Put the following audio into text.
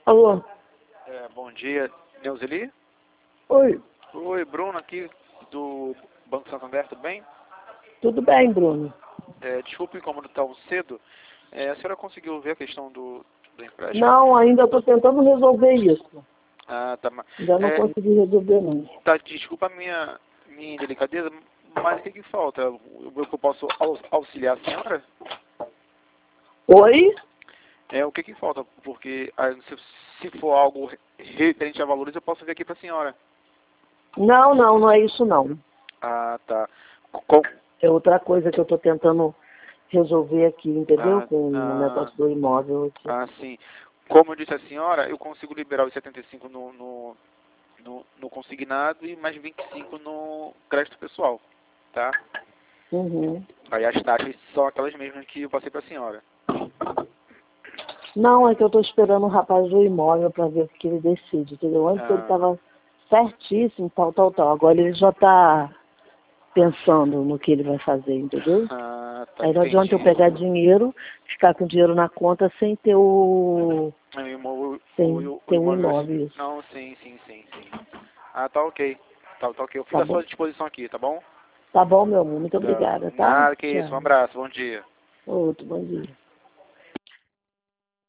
Alô? Bom dia, Neuzeli? Oi, Oi, Bruno aqui do Banco Santander, tudo bem? tudo bem, Bruno? Desculpe o incômodo tão cedo. A senhora conseguiu ver a questão do empréstimo? Não, ainda estou tentando resolver isso. Ah, tá. Ainda não consegui resolver, não. Tá, desculpa a minha indelicadeza, mas o que falta? Eu posso auxiliar a senhora? Oi? O que falta? Porque se for algo referente a valores, eu posso ver aqui para a senhora. Não é isso, não. Ah, tá. Com, É outra coisa que eu estou tentando resolver aqui, entendeu? ah, Com o ah, negócio do imóvel aqui. sim. Como eu disse à senhora, eu consigo liberar os 75 no consignado e mais 25 no crédito pessoal, tá? Uhum. Aí as taxas são aquelas mesmas que eu passei para a senhora. Não, é que eu estou esperando o rapaz do imóvel para ver o que ele decide, entendeu? Antes ele Ah, estava certíssimo, tal. Agora ele já está pensando no que ele vai fazer, entendeu? tá, Aí não adianta eu entendi. pegar dinheiro, ficar com dinheiro na conta sem ter o O imóvel... imóvel, isso. Não, sim. Ah, tá ok. Tá ok. Eu fico Tá à sua bom? disposição aqui, tá bom? Tá bom, meu amor. Muito Tá. obrigada, tá? Nada que isso. Um Tchau. abraço. Bom dia. Outro, bom dia.